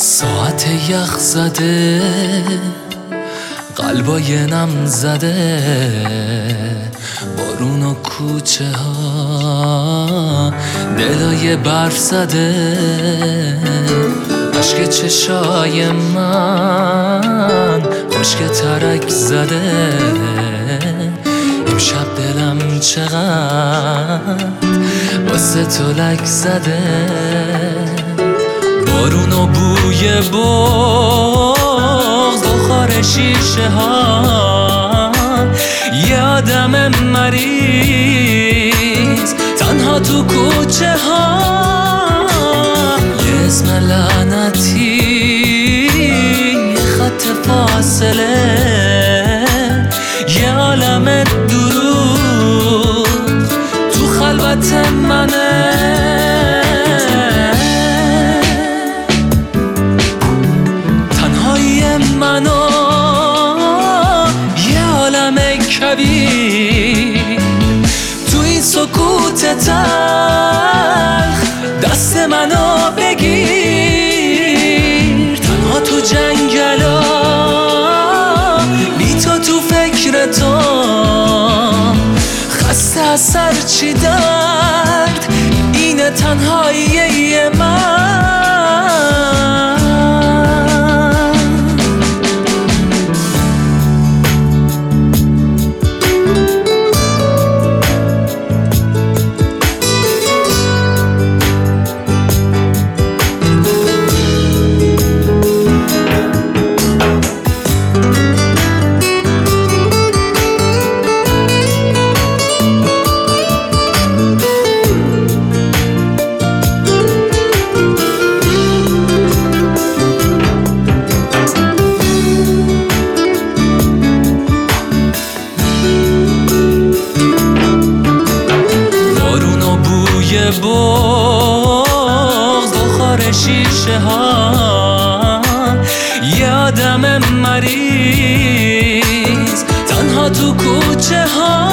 ساعت یخ زده، قلبای نم زده، بارون و کوچه ها دلای برف زده، عشق چشای من خشک ترک زده. امشب دلم چقدر واسه تو لک زده، بارون و بوی بغض بخار شیشه ها، یه آدم مریض تنها تو کوچه ها، یه اسم لعنتی، یه خط فاصله، یه عالم دروغ تو خلوت منه. منو یه عالم کبیر تو این سکوت تلخ، دست منو بگیر. تنها تو جنگلا بی تو فکر تو، خسته از سر چی درد، اینه تنهایی من. بغض بخار شیشه ها، یه آدم مریض تنها تو کوچه ها،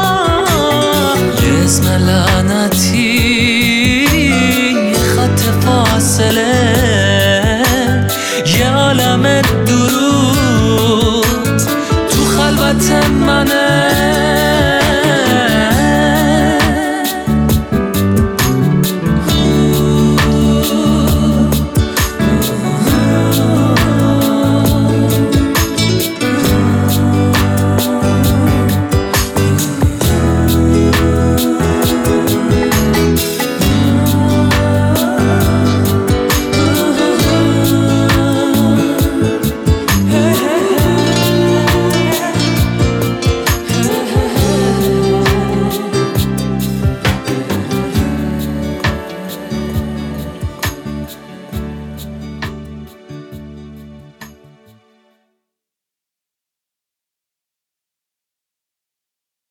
یه اسم لعنتی، یه خط فاصله، یه عالم دروغ تو خلوت منه.